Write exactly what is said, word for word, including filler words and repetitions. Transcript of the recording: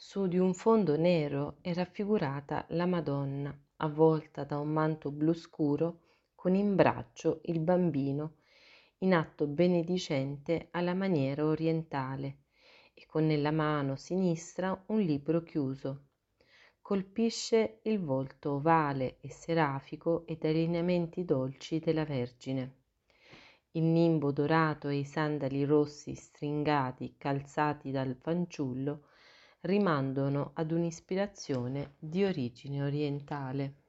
Su di un fondo nero è raffigurata la Madonna, avvolta da un manto blu scuro, con in braccio il Bambino, in atto benedicente alla maniera orientale, e con nella mano sinistra un libro chiuso. Colpisce il volto ovale e serafico e dai lineamenti dolci della Vergine. Il nimbo dorato e i sandali rossi stringati calzati dal fanciullo rimandano ad un'ispirazione di origine orientale.